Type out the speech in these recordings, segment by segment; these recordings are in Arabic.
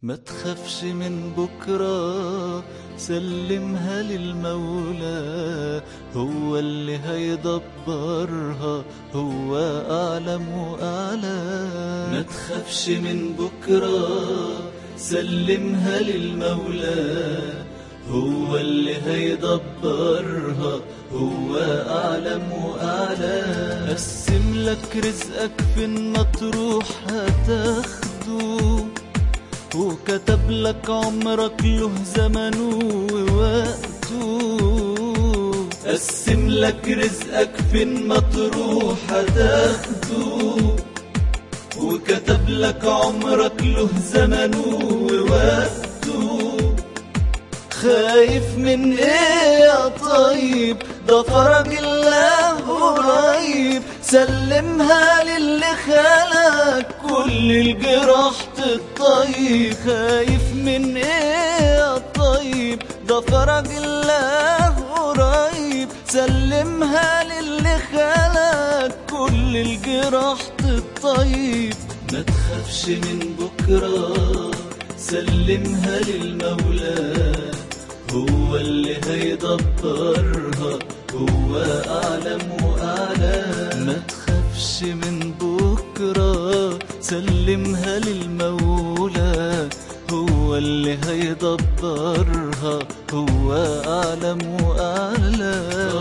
ما تخافش من بكرة، سلمها للمولى، هو اللي هيدبرها، هو أعلم وأعلى. ما تخافش من بكرة، سلمها للمولى، هو اللي هيدبرها، هو أعلم وأعلى. قسم لك رزقك في المطروح هتاخده، وكتب لك عمرك له زمنه ووقته. قسم لك رزقك في المطروح هتاخده، وكتب لك عمرك له زمنه ووقته. خايف من ايه يا طيب؟ ده فرج الله قريب، سلمها للي خلق كل الجراح تطيب. خايف من ايه يا طيب؟ ده فرج الله قريب، سلمها للي خلق كل الجراح تطيب. ما تخافش من بكرة، سلمها للمولى، هو اللي هيدبرها، هو أعلم وأعلى. ما تخافش من بكرة، سلمها للمولى، هو اللي هيدبرها، هو أعلم وأعلى.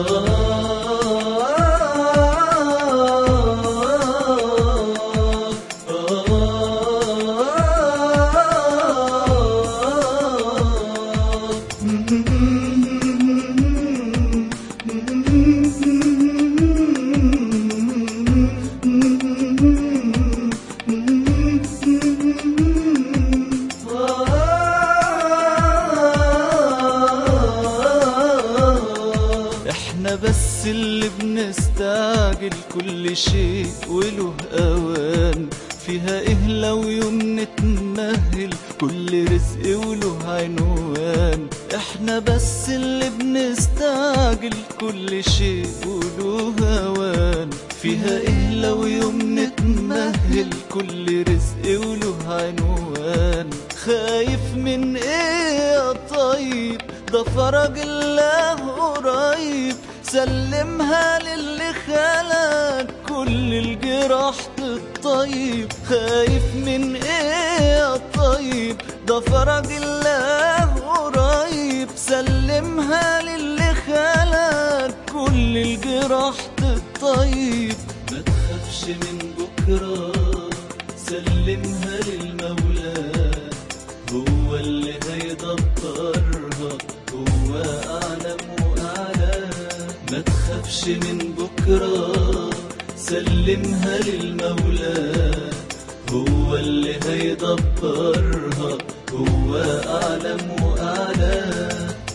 احنا بس اللي بنستعجل، كل شيء وله اوان، فيها ايه لو يوم نتمهل، كل رزق وله عنوان. احنا بس اللي بنستعجل، كل شيء وله اوان، فيها ايه لو يوم نتمهل، كل رزق وله عنوان. خايف من ايه يا طيب؟ ده فرج الله قريب، سلمها للي خلق كل الجراح تطيب. خايف من ايه يا طيب؟ ده فرج الله قريب، سلمها للي خلق كل الجراح تطيب. ما تخافش من بكرة، سلمها للمولى، هو اللي هيدبرها، هو أعلم وأعلى. ما تخافش من بكرة، سلمها للمولى، هو اللي هيدبرها، هو أعلم وأعلى.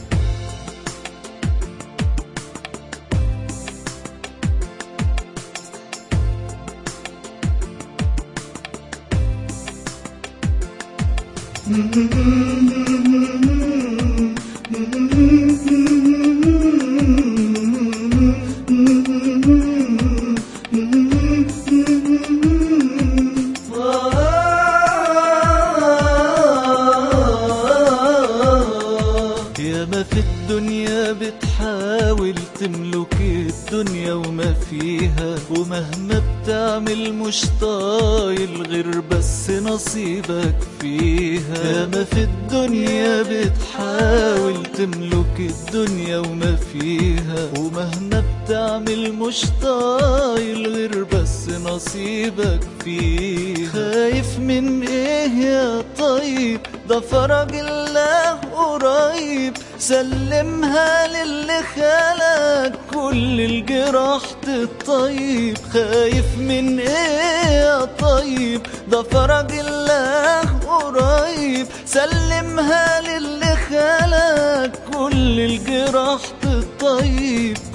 ياما في الدنيا بتحاول تملك الدنيا وما فيها، ومهما بتعمل مش طايل غير بس نصيبك فيها. ياما في الدنيا بتحاول تملك الدنيا وما فيها، ومهما بتعمل مش طايل غير بس نصيبك فيها. خايف من ايه يا طيب؟ ده فرج الله قريب، سلمها للي خلق كل الجراح تطيب. خايف من ايه يا طيب؟ ده فرج الله قريب، سلمها للي خلق كل الجراح تطيب.